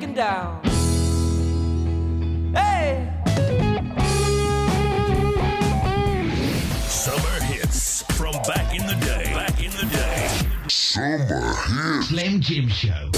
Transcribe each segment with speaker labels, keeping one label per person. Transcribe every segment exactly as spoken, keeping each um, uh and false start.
Speaker 1: getting down. Hey!
Speaker 2: Summer hits from back in the day. Back in the day.
Speaker 3: Summer hits.
Speaker 4: Slim Jim Show.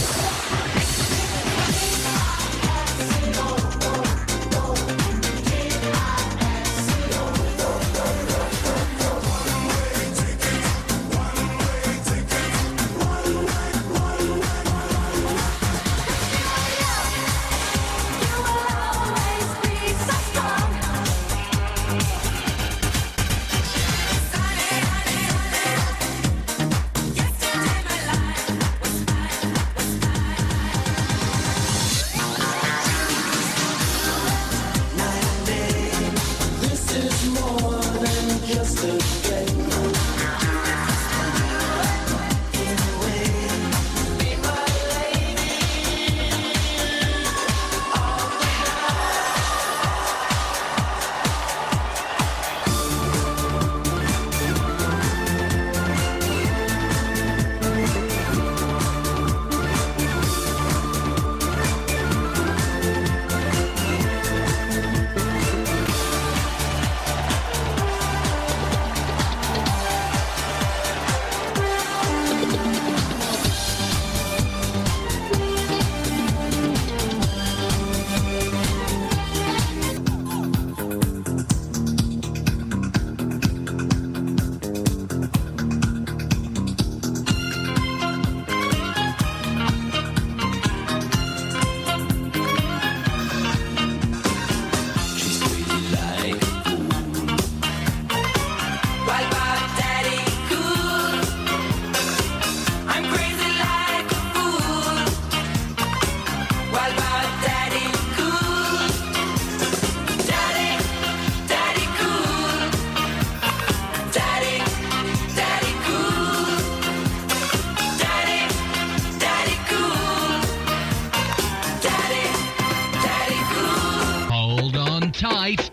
Speaker 4: Tight.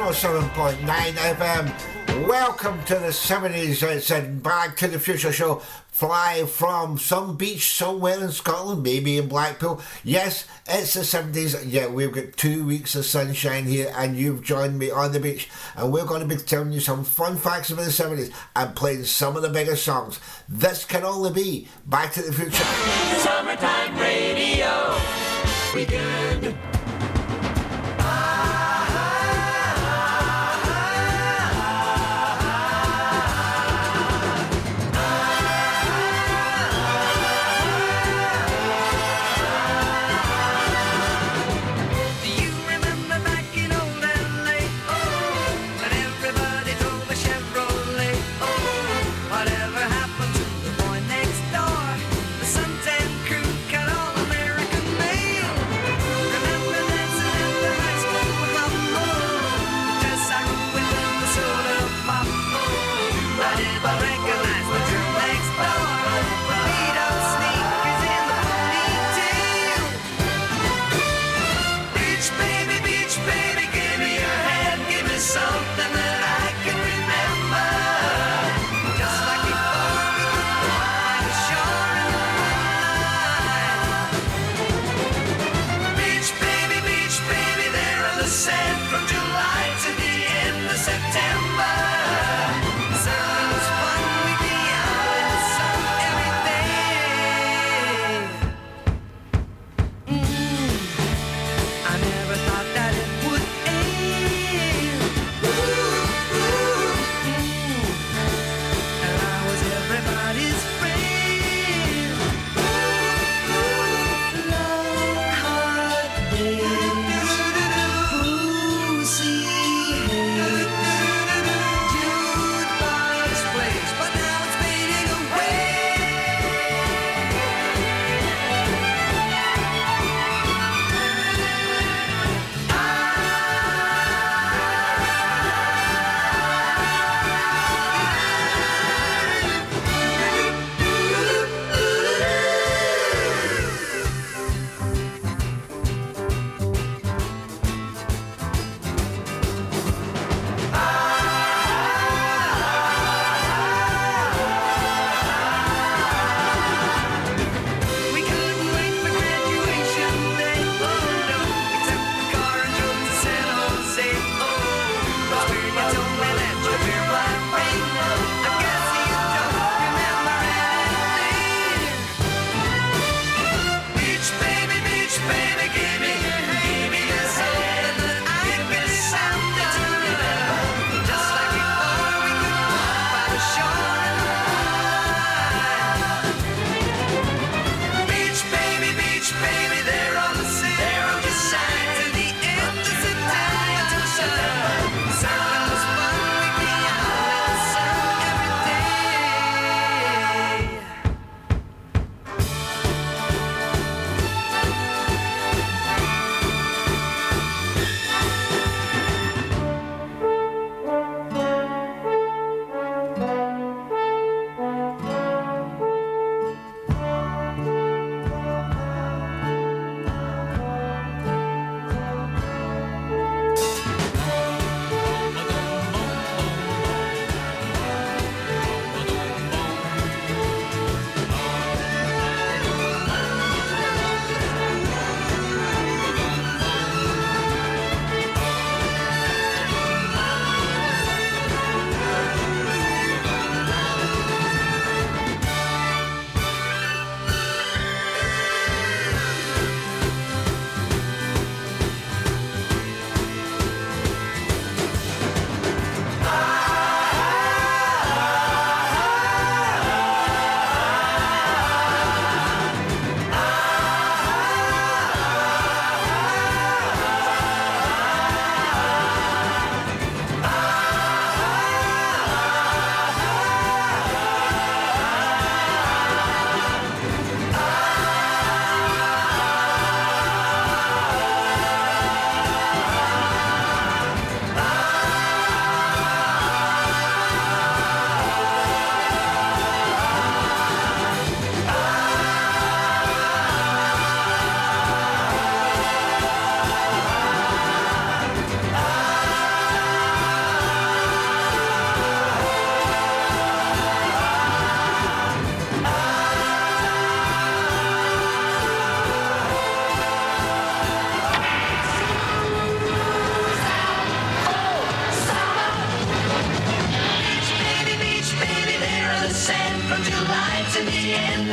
Speaker 1: oh seven point nine F M. Welcome to the seventies. It's a Back to the Future show. Fly from some beach somewhere in Scotland, maybe in Blackpool. Yes, it's the seventies. Yeah, we've got two weeks of sunshine here, and you've joined me on the beach. And we're going to be telling you some fun facts about the seventies and playing some of the biggest songs. This can only be Back to the Future.
Speaker 5: Summertime radio. Weekend.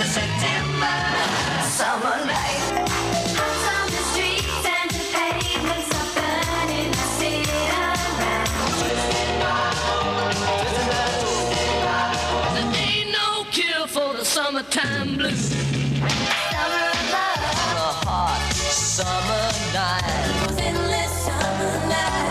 Speaker 5: the September summer night. Out on the streets and the pavements are burning, sit around. There ain't no cure for the summertime blues. Summer love, a hot summer night. Endless summer night.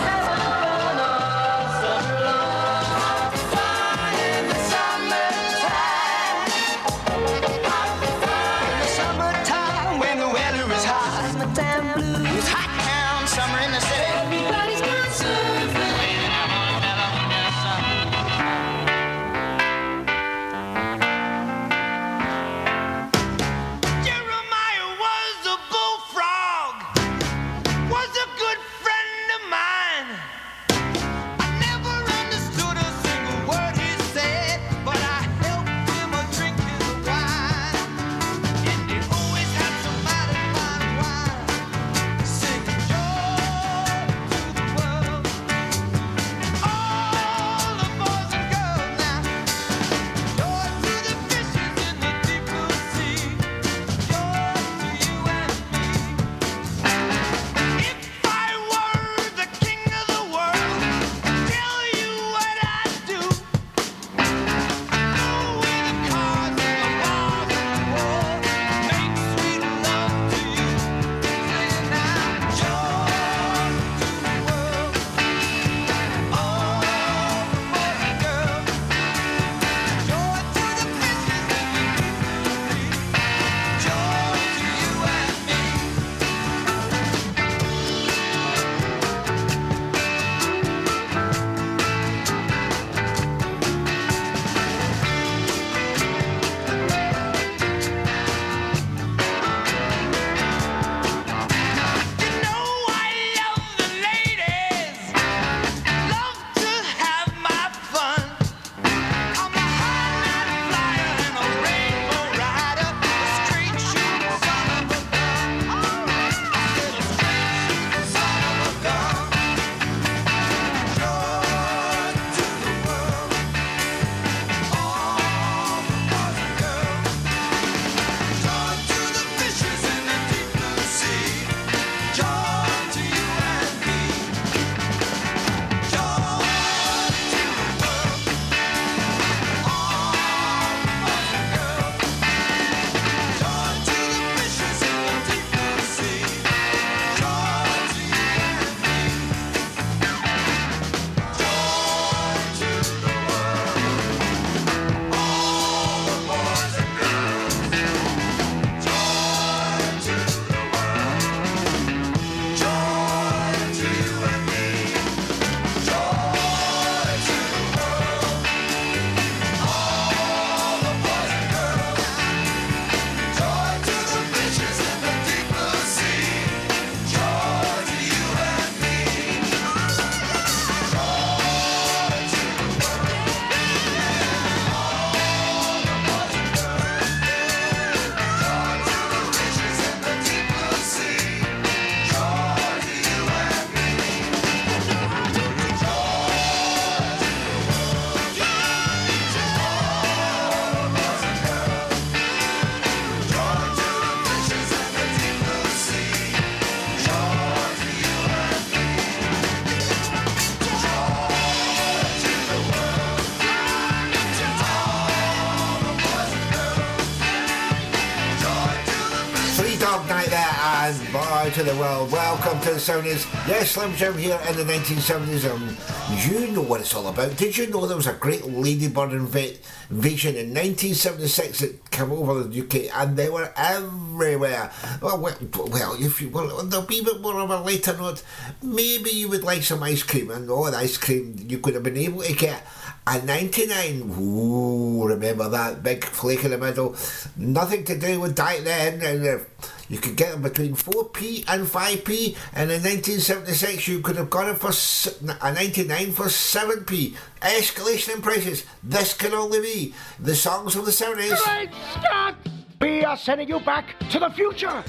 Speaker 1: Boy to the world, welcome to the seventies. Yes, Slim Jim here in the nineteen seventies, and you know what it's all about. Did you know there was a great ladybird inv- invasion in nineteen seventy-six that came over the U K, and they were everywhere? Well, well, well if you well, there'll be a bit more of a later note. Maybe you would like some ice cream, and all the ice cream you could have been able to get. A ninety-nine, ooh, remember that big flake in the middle? Nothing to do with Diet then, and uh, you could get them between four p and five p, and in nineteen seventy-six you could have got it for a ninety-nine for seven p. Escalation in prices. This can only be the songs of the seventies.
Speaker 6: Great Scott! We are sending you back to the future!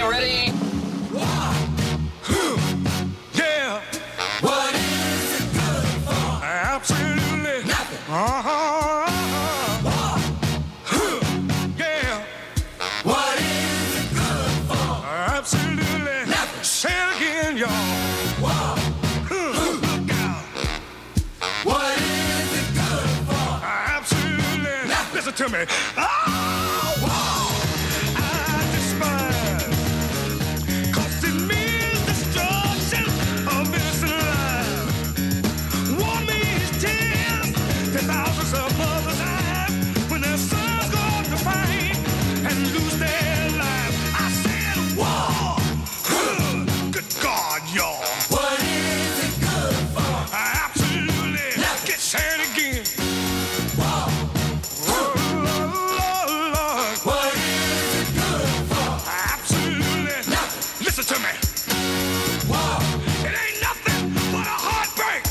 Speaker 7: you ready?
Speaker 8: Yeah. What is it good for? Absolutely nothing. Uh-huh. Uh-huh. Yeah. What is it good for? Absolutely nothing. Say it again, y'all. Whoa. Look out. What is it good for? Absolutely nothing. Listen to me. Oh, whoa. I despise. 'Cause it means destruction of innocent lives. War means tears that thousands of mothers have when their sons go off to fight and lose their lives. I said war. Good God, y'all. What is it good for? Absolutely. Get said again. War. Oh, Lord. What is it good for? Absolutely. Listen to me. War. It ain't nothing but a heartbreak.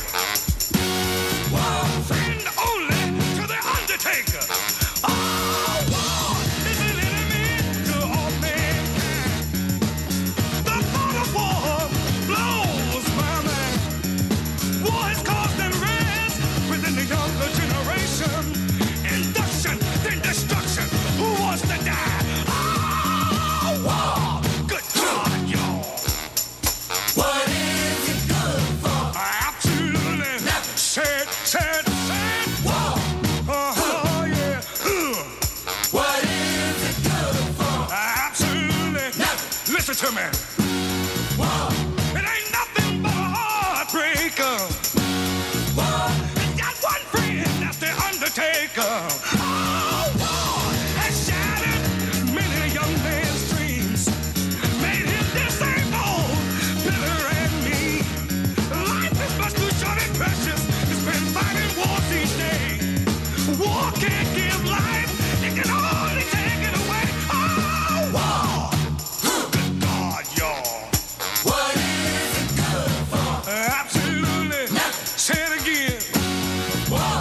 Speaker 8: War. Friend only to the undertaker. Oh, war is an enemy to all mankind. The thought of war blows my mind. War has caused unrest within the younger generation. Induction, then destruction. Who wants to die? Oh, war. Good God, y'all. What is it good for? Absolutely. Said, said, said. War. Uh-huh, yeah. Ugh. What is it good for? Absolutely. Listen to me. War. It ain't nothing but a heartbreaker. War. It's got one friend, that's the undertaker. Oh, war has shattered many a young man's dreams. Made him disabled, bitter and mean. Life is much too short and precious. It's been fighting wars each day. War can't give life, it can only take it away. Oh, war. Good God, y'all. What is it good for? Absolutely. Say it again. War.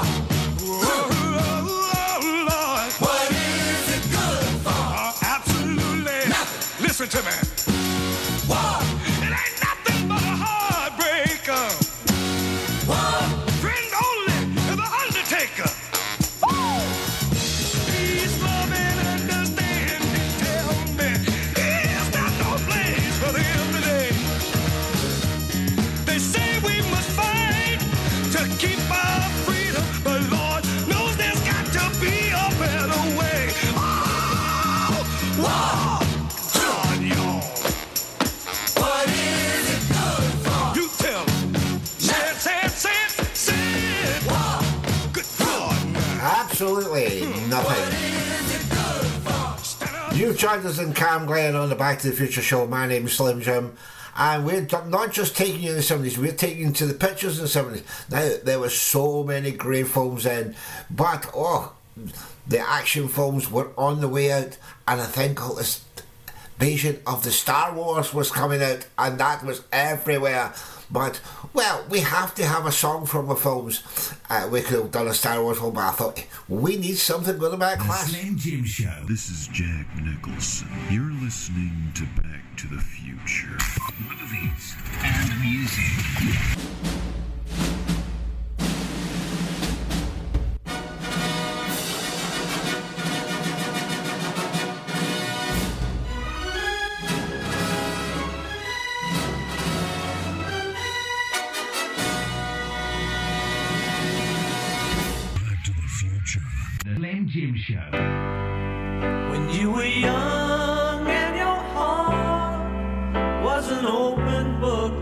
Speaker 8: Oh, Lord. What is it good for? Absolutely. Listen to me. War. It ain't nothing but a heartbreaker. War. Friend only to the undertaker. Woo! Peace, love, and understanding. Tell me, is there no place for them today? They say we must fight to keep our freedom, but Lord knows there's got to be a better way. Oh, war. God, y'all. What is it good for? You tell me. Say it, say it, say it, say it. War. Good God, man.
Speaker 1: Absolutely nothing.
Speaker 8: Is it good for? Stand up.
Speaker 1: You joined us in Cam Glen on the Back to the Future show. My name is Slim Jim. And we're t- not just taking you in the seventies, we're taking you to the pictures in the seventies. Now, there were so many great films then, but, oh, the action films were on the way out, and I think all this vision of the Star Wars was coming out, and that was everywhere. But, well, we have to have a song from the films. Uh, we could have done a Star Wars film, but I thought, we need something good about
Speaker 4: The
Speaker 1: class.
Speaker 4: Slim Jim Show.
Speaker 9: This is Jack Nicholson. You're listening to Back to the Future.
Speaker 4: Movies and music.
Speaker 9: Back to the Future.
Speaker 4: The Slim Jim Show.
Speaker 10: When you were young and your heart was an open book,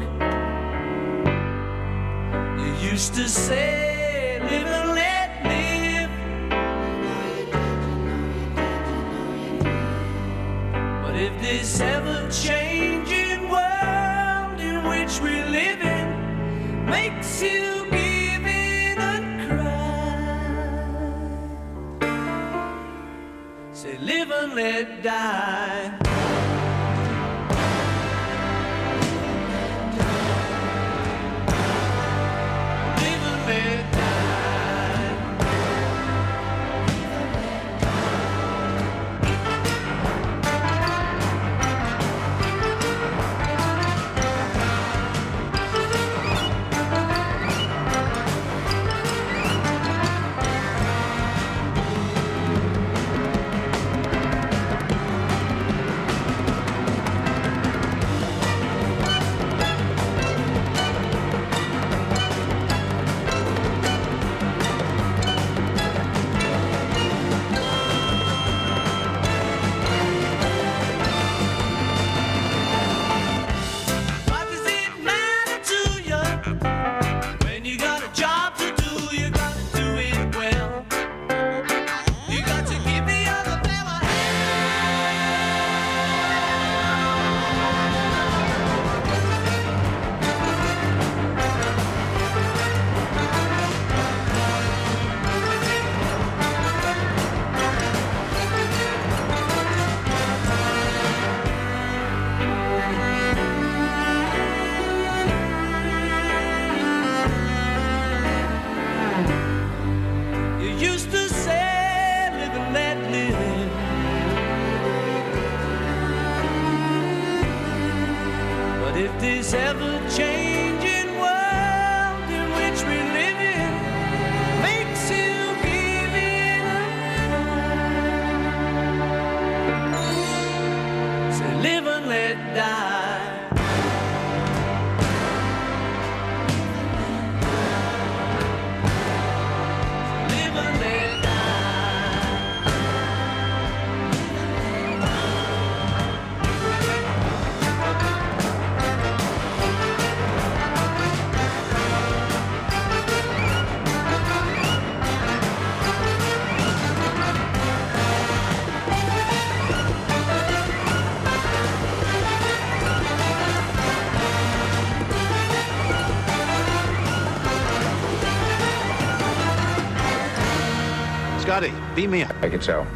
Speaker 10: you used to say, live and let live. But if this ever-changing world in which we live in makes you give in and cry, say live and let die. Live and let die. If this ever-changing world in which we live in makes you give it up, say live and let die. Live and let
Speaker 7: Scotty, beam me up.
Speaker 11: I can tell.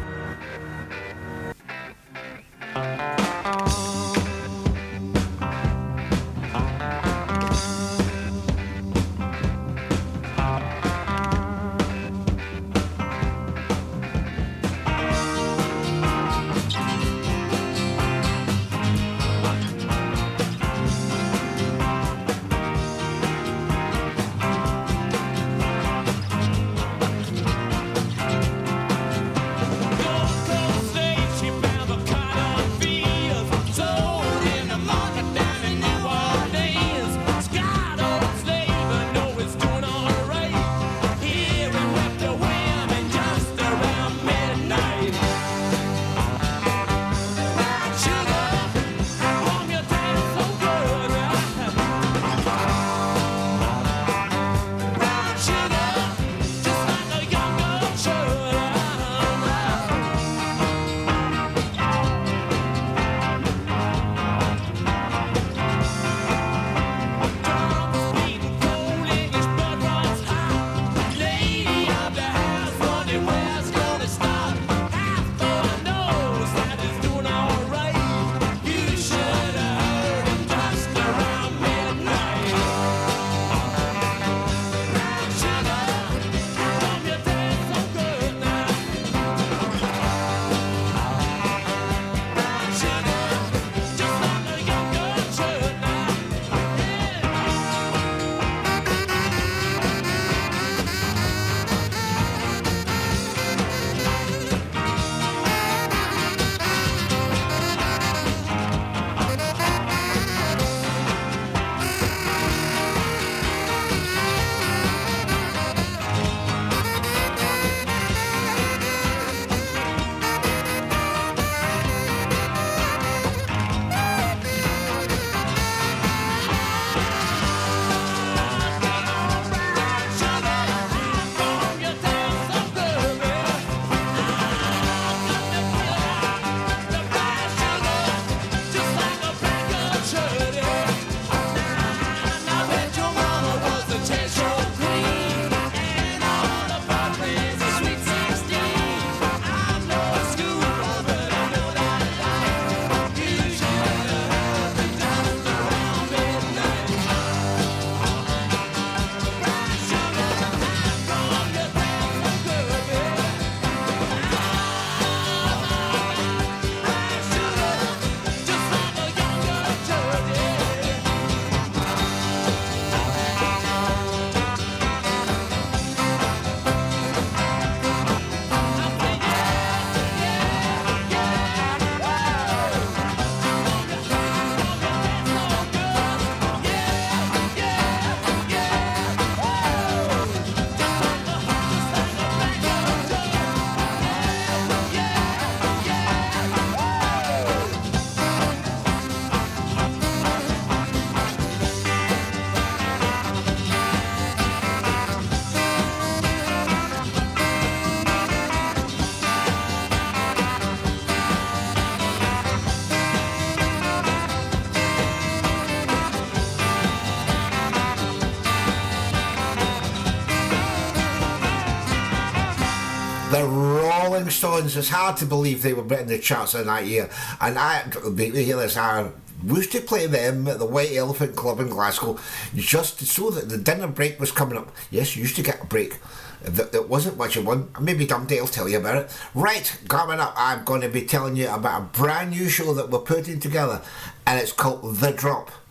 Speaker 1: The Rolling Stones. It's hard to believe they were in the charts in that year. And I, hear this, I used to play them at the White Elephant Club in Glasgow just so that the dinner break was coming up. Yes, you used to get a break. It wasn't much of one. Maybe Dundee will tell you about it. Right, coming up, I'm going to be telling you about a brand new show that we're putting together, and it's called The Drop.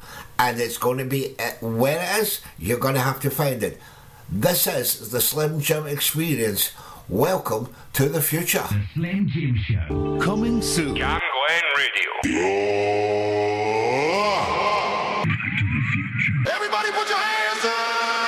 Speaker 1: and it's going to be uh, where it is. You're going to have to find it. This is the Slim Jim Experience. Welcome to the future.
Speaker 4: The Slim Jim Show.
Speaker 2: Coming soon.
Speaker 8: Cam Glen Radio. Everybody put your hands up!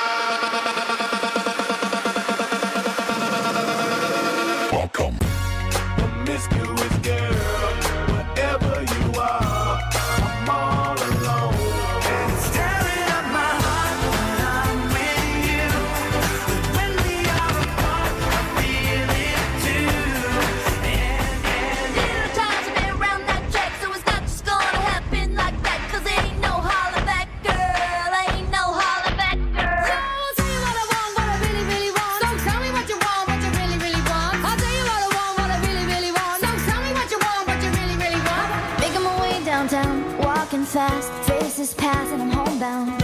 Speaker 8: Welcome. Promiscuous girl, whatever you are, I'm all alone. And it's tearing up my heart when I'm with you. When we are apart, I feel it too. And, and,
Speaker 5: Little times I've been around that track, so it's not just gonna happen like that. Cause ain't no holler back, girl. Ain't no holler back, girl.
Speaker 7: So I'll tell you what I want, what I really, really want. So tell me what you want, what you really, really want. I'll tell you what I want, what I really, really want. So tell me what you want, what you really, really want.
Speaker 5: Making my way downtown, walking fast, faces pass and I'm homebound.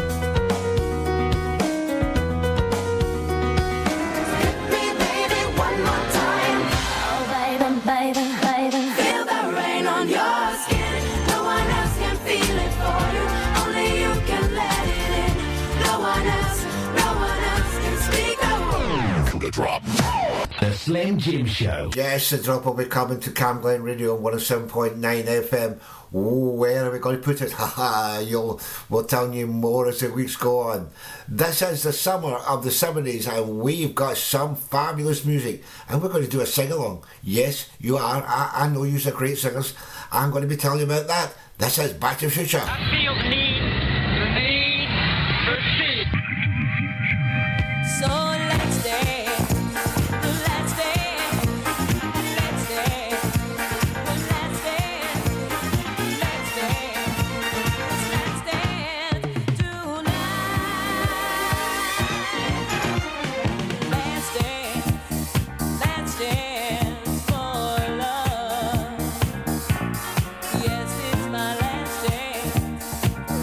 Speaker 7: Me, baby, one more time.
Speaker 5: Oh baby, baby, baby.
Speaker 7: Feel the rain on your skin. No one else can feel it for you. Only you can let it in. No one else, no one else can speak a word.
Speaker 8: to the drop.
Speaker 4: The Slim Jim Show.
Speaker 1: Yes, the drop will be coming to Cam Glen Radio on one oh seven point nine F M. Oh, where are we going to put it? Haha, you'll we'll tell you more as the weeks go on. This is the summer of the seventies, and we've got some fabulous music, and we're going to do a sing-along. Yes, you are. I, I know you're great singers. I'm going to be telling you about that. This is Back to the Future.
Speaker 10: Feel the need, the need for speed.
Speaker 5: So let's dance, let's dance, let's dance, let's dance, let's dance, let's dance tonight. Let's dance, let's dance for love. Yes, it's my last dance.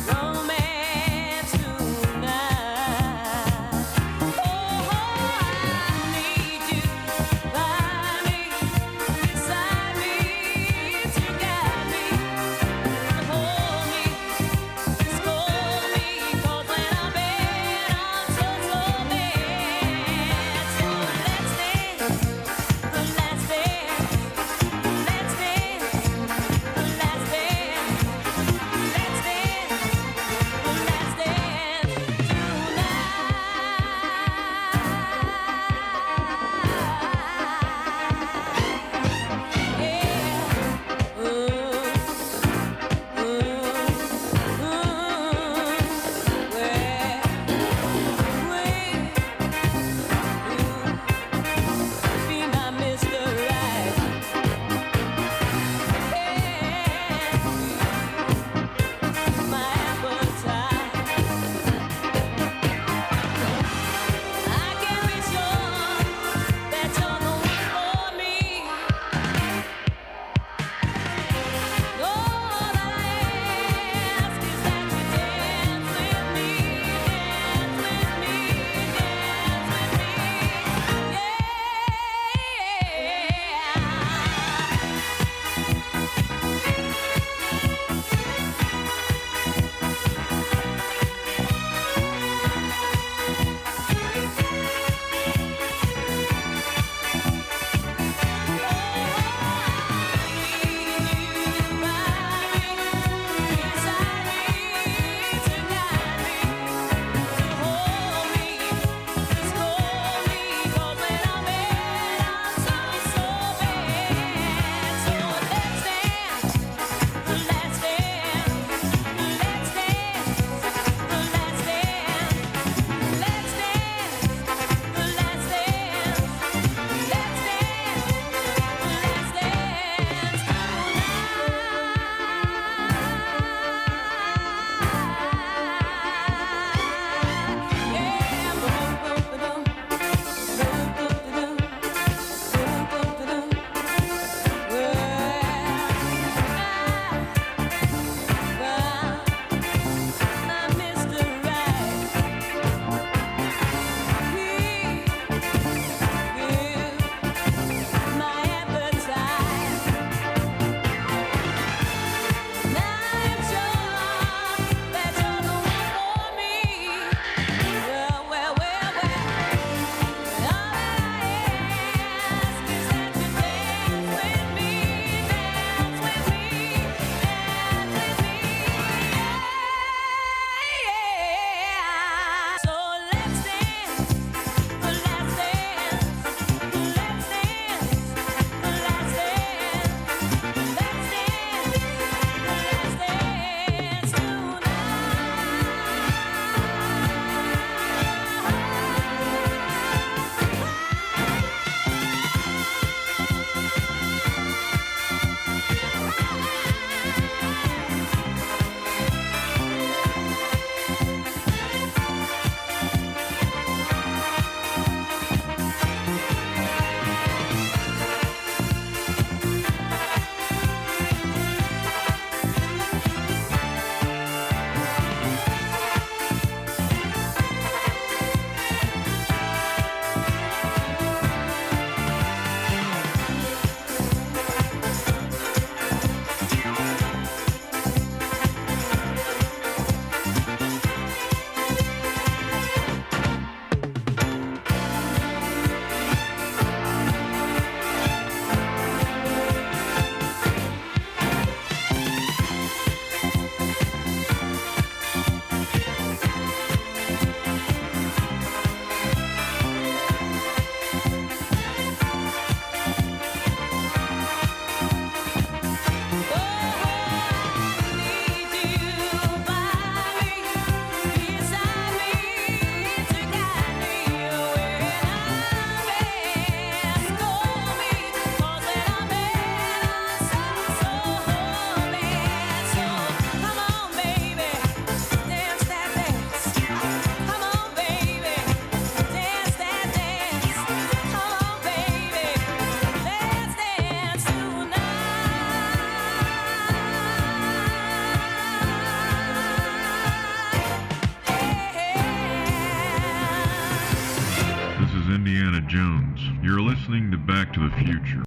Speaker 9: Jones. You're listening to Back to the Future.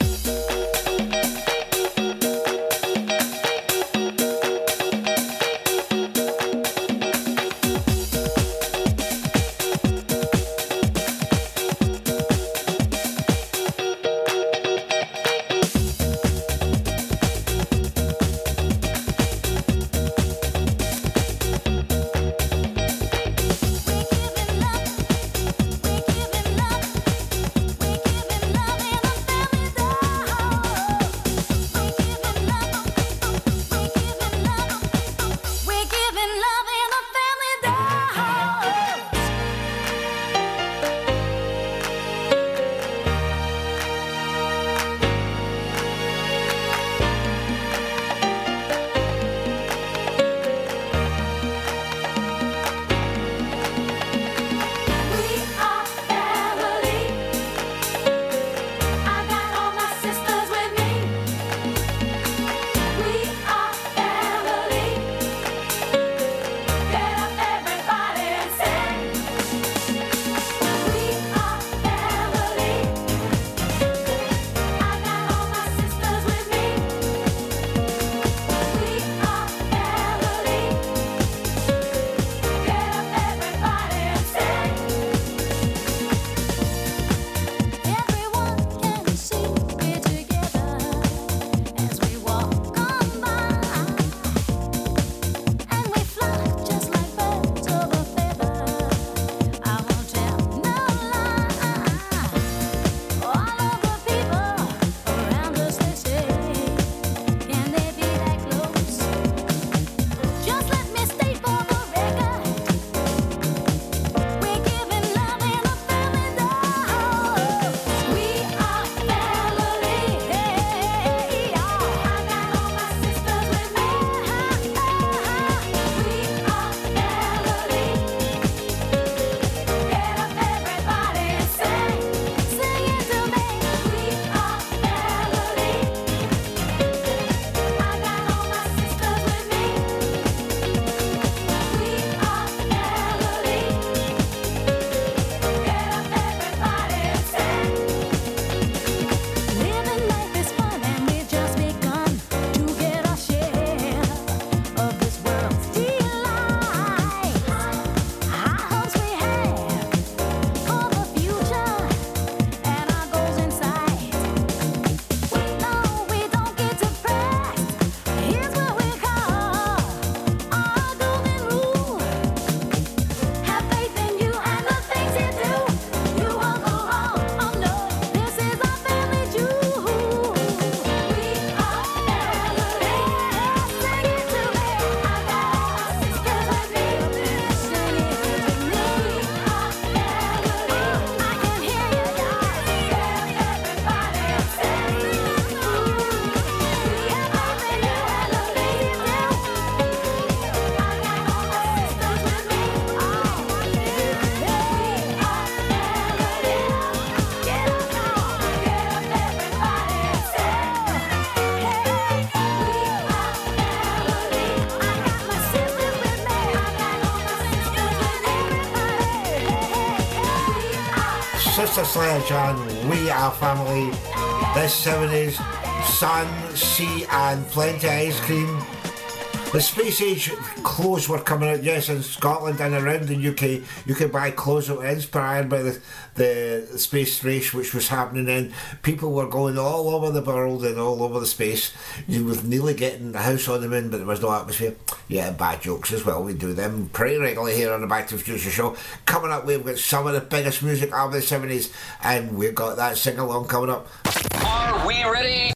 Speaker 1: Sister Sledge and We Are Family. This seventies, sun, sea and plenty of ice cream. The space age clothes were coming out, yes, in Scotland and around the U K. You could buy clothes that were inspired by the, the space race which was happening then. People were going all over the world and all over the space. You were nearly getting the house on the moon, but there was no atmosphere. Yeah, bad jokes as well. We do them pretty regularly here on the Back to the Future show. Coming up, we've got some of the biggest music of the seventies, and we've got that sing-along coming up.
Speaker 11: Are we ready?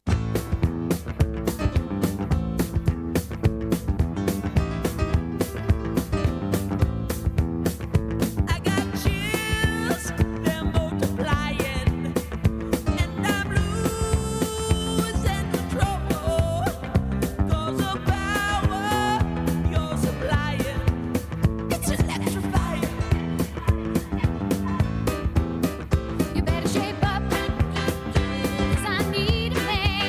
Speaker 12: You better shape up, 'cause I need a man.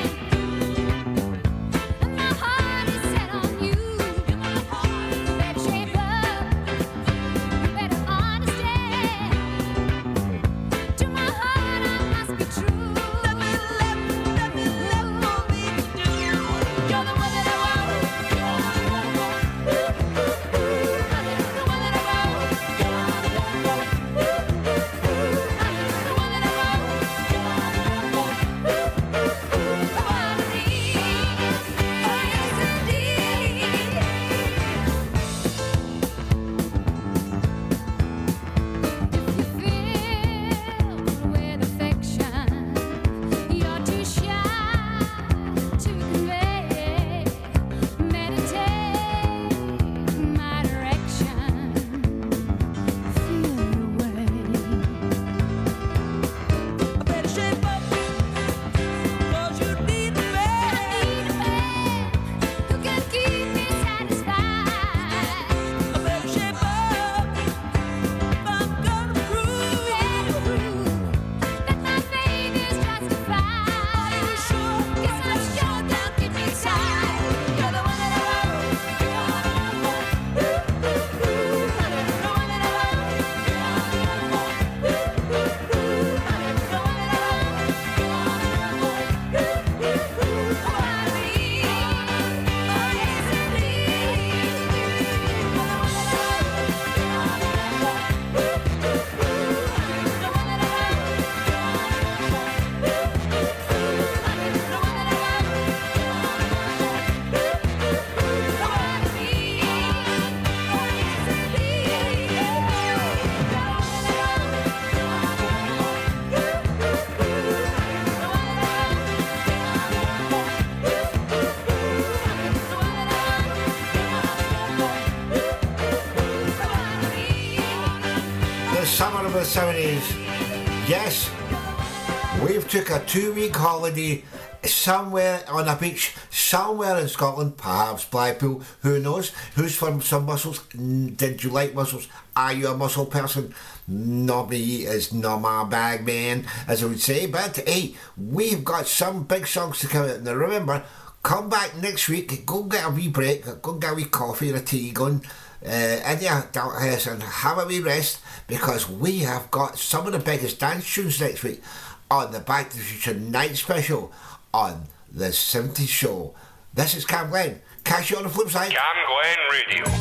Speaker 1: summer of the seventies. Yes, we've took a two-week holiday somewhere on a beach, somewhere in Scotland, perhaps Blackpool, who knows? Who's from some mussels? Did you like mussels? Are you a mussel person? Not me, it's not my bag, man, as I would say. But hey, we've got some big songs to come out. Now remember, come back next week, go get a wee break, go get a wee coffee or a tea going uh, in your adult house and have a wee rest, because we have got some of the biggest dance tunes next week on the Back to the Future Night Special on the seventies Show. This is Cam Glenn. Catch you on the flip side.
Speaker 2: Cam Glenn Radio.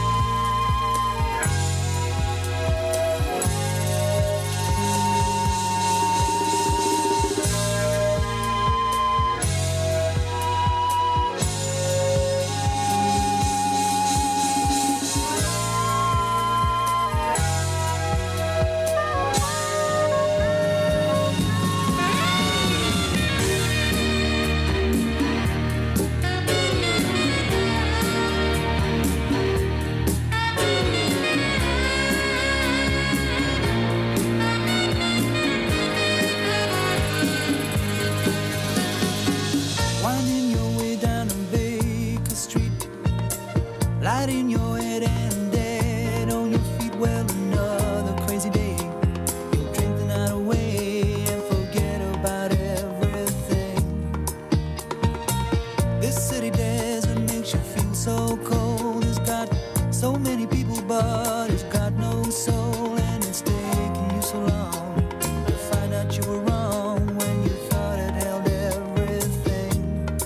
Speaker 10: Winding your way down on Baker Street, light in your head and dead on your feet. Well, another crazy day. You'll drink the night away and forget about everything. This city desert makes you feel so cold. It's got so many people, but it's got no soul, and it's taking you so long to find out you were wrong when you thought it held everything.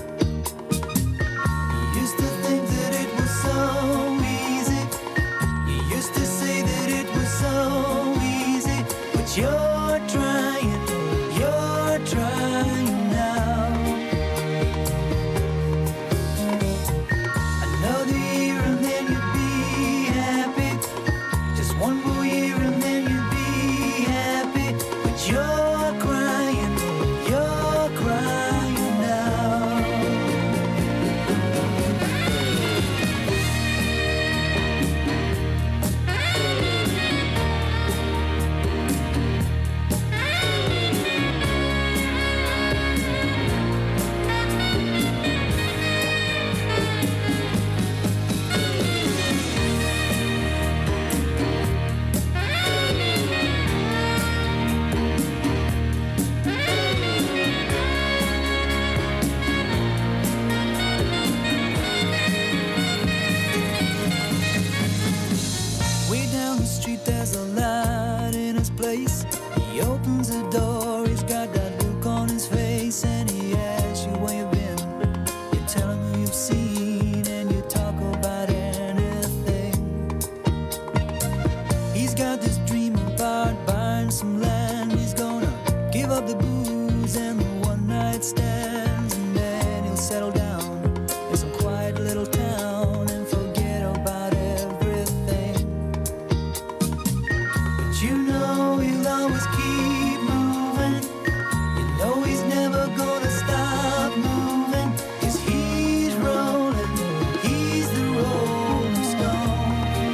Speaker 10: You used to think that it was so easy. You used to say that it was so easy, but you're trying, you're trying now. Another year and then you'd be happy. Just one more year and then you'd be happy, but you're crying, you're crying now. Way down the street there's a light in his place. He opens the door, he's got that look on his face, and he asks you where you've been. You tell him who you've seen, and you talk about anything. He's got this dream about buying some land. He's gonna give up the booze and the one night stands, and then he'll settle down in some quiet little town and forget about everything. But you know he'll always keep moving. You know he's never gonna stop moving, 'cause he's rolling, he's the rolling stone.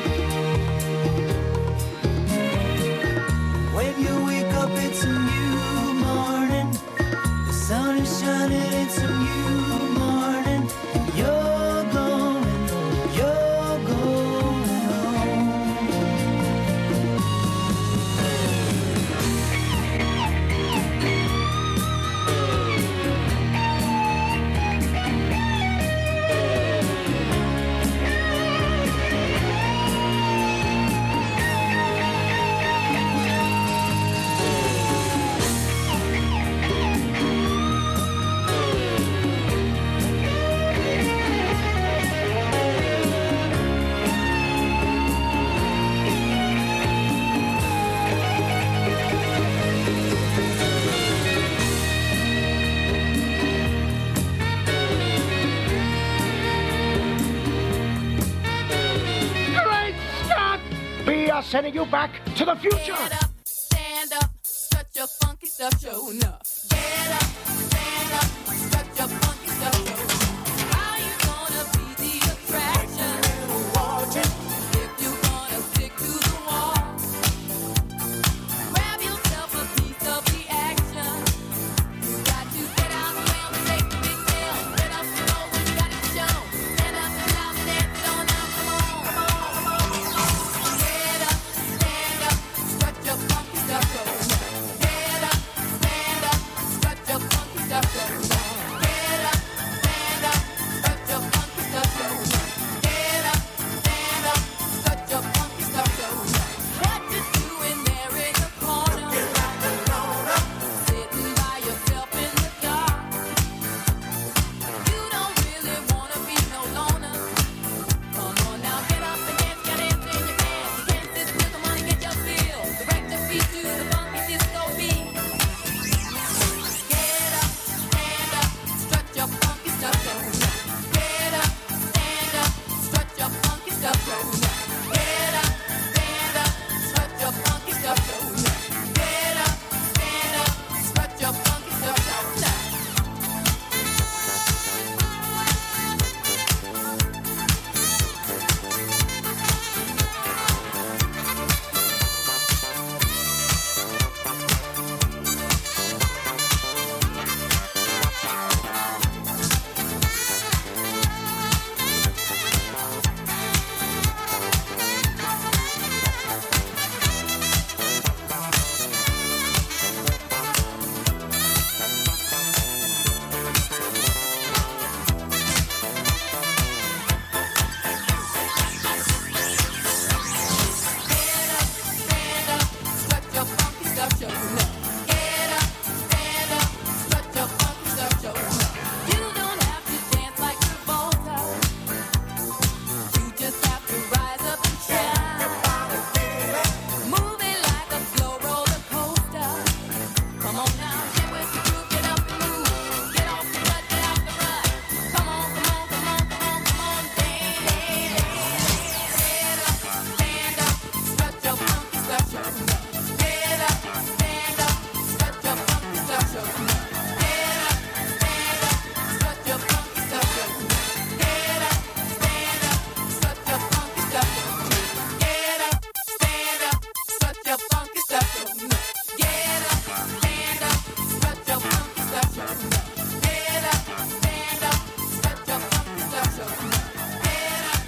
Speaker 10: When you wake up it's a new morning. The sun is shining, it's a new morning. And you're going, you're going home.
Speaker 6: Great Scott! We are sending you back to the future.
Speaker 7: Get up, stand up, strut your funky stuff, showing up. Get up, stand up, strut your funky stuff, showing up. How you gonna be the attraction? If you gonna stick to the wall.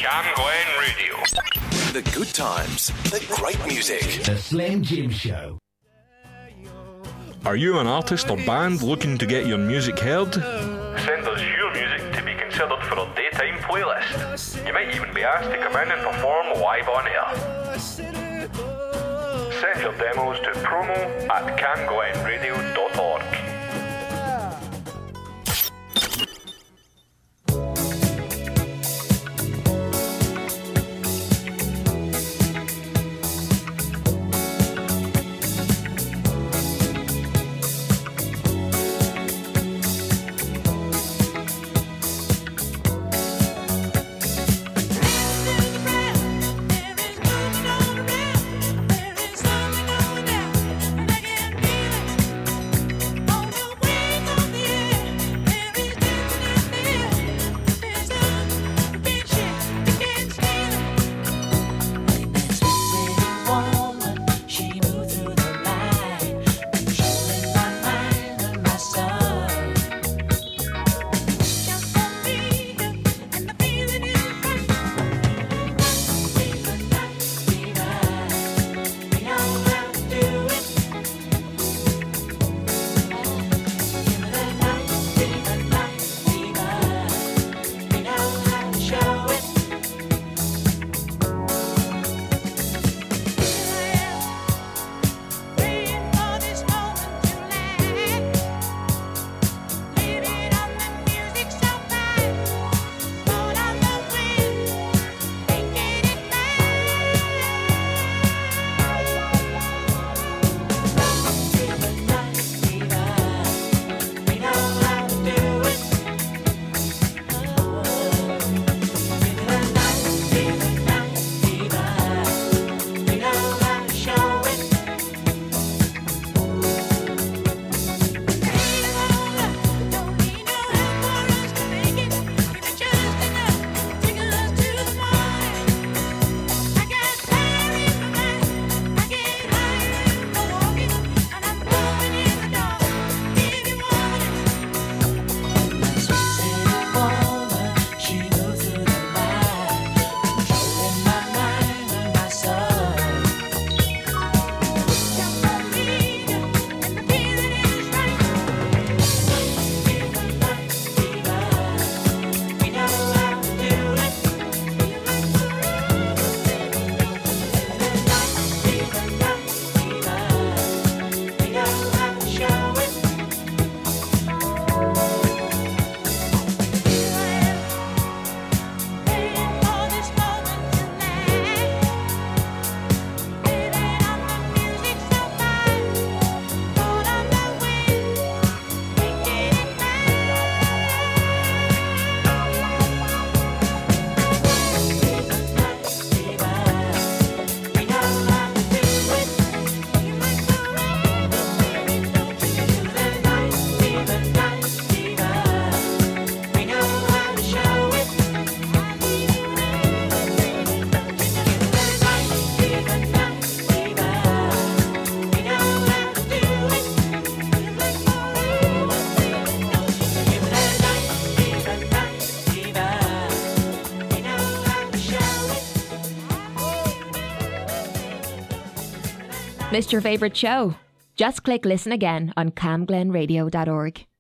Speaker 2: Cam Glen Radio.
Speaker 12: The good times, the great music.
Speaker 4: The Slim Jim Show.
Speaker 13: Are you an artist or band looking to get your music heard?
Speaker 14: Send us your music to be considered for our daytime playlist. You might even be asked to come in and perform live on air. Send your demos to promo at cam glen radio dot org.
Speaker 15: Missed your favourite show? Just click listen again on cam glen radio dot org.